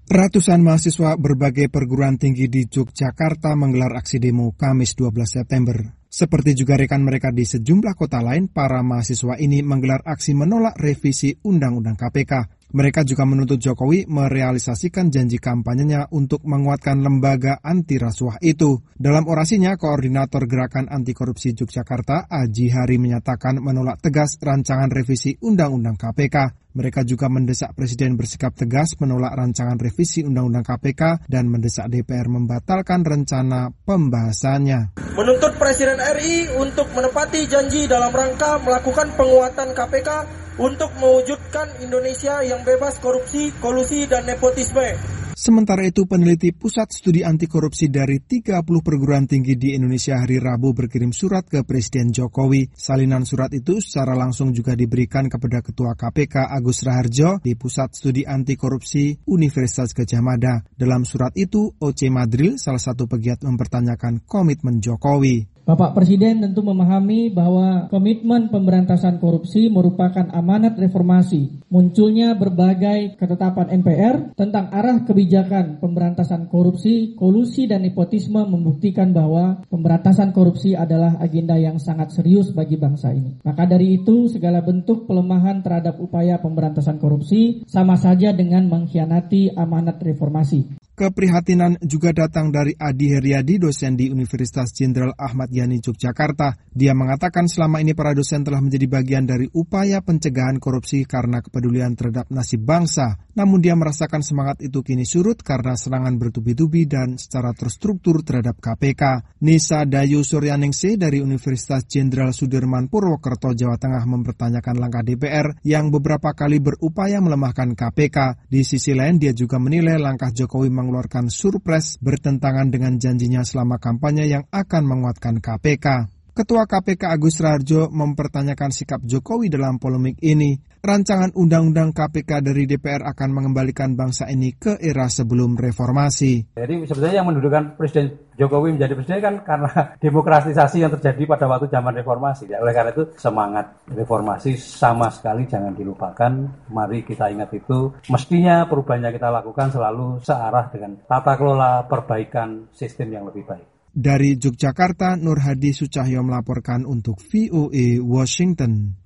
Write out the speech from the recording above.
Ratusan mahasiswa berbagai perguruan tinggi di Yogyakarta menggelar aksi demo Kamis 12 September. Seperti juga rekan mereka di sejumlah kota lain, para mahasiswa ini menggelar aksi menolak revisi Undang-Undang KPK. Mereka juga menuntut Jokowi merealisasikan janji kampanyenya untuk menguatkan lembaga anti rasuah itu. Dalam orasinya, Koordinator Gerakan Anti Korupsi Yogyakarta, Aji Hari, menyatakan menolak tegas rancangan revisi Undang-Undang KPK. Mereka juga mendesak Presiden bersikap tegas menolak rancangan revisi Undang-Undang KPK dan mendesak DPR membatalkan rencana pembahasannya. Menuntut Presiden RI untuk menepati janji dalam rangka melakukan penguatan KPK untuk mewujudkan Indonesia yang bebas korupsi, kolusi, dan nepotisme. Sementara itu, peneliti Pusat Studi Anti Korupsi dari 30 perguruan tinggi di Indonesia hari Rabu berkirim surat ke Presiden Jokowi. Salinan surat itu secara langsung juga diberikan kepada Ketua KPK Agus Raharjo di Pusat Studi Anti Korupsi Universitas Gadjah Mada. Dalam surat itu, O.C. Madril, salah satu pegiat, mempertanyakan komitmen Jokowi. Bapak Presiden tentu memahami bahwa komitmen pemberantasan korupsi merupakan amanat reformasi. Munculnya berbagai ketetapan MPR tentang arah kebijakan pemberantasan korupsi, kolusi, dan nepotisme membuktikan bahwa pemberantasan korupsi adalah agenda yang sangat serius bagi bangsa ini. Maka dari itu, segala bentuk pelemahan terhadap upaya pemberantasan korupsi sama saja dengan mengkhianati amanat reformasi. Keprihatinan juga datang dari Adi Heriadi, dosen di Universitas Jenderal Ahmad Yani Yogyakarta. Dia mengatakan selama ini para dosen telah menjadi bagian dari upaya pencegahan korupsi karena kepedulian terhadap nasib bangsa. Namun dia merasakan semangat itu kini surut karena serangan bertubi-tubi dan secara terstruktur terhadap KPK. Nisa Dayu Suryaningsih dari Universitas Jenderal Sudirman Purwokerto, Jawa Tengah, mempertanyakan langkah DPR yang beberapa kali berupaya melemahkan KPK. Di sisi lain, dia juga menilai langkah Jokowi mengeluarkan surpres bertentangan dengan janjinya selama kampanye yang akan menguatkan KPK. Ketua KPK Agus Raharjo mempertanyakan sikap Jokowi dalam polemik ini. Rancangan Undang-Undang KPK dari DPR akan mengembalikan bangsa ini ke era sebelum reformasi. Jadi sebenarnya yang mendudukan Presiden Jokowi menjadi presiden kan karena demokratisasi yang terjadi pada waktu zaman reformasi. Oleh karena itu semangat reformasi sama sekali jangan dilupakan. Mari kita ingat itu. Mestinya perubahan yang kita lakukan selalu searah dengan tata kelola perbaikan sistem yang lebih baik. Dari Yogyakarta, Nur Hadi Sucahyo melaporkan untuk VOA Washington.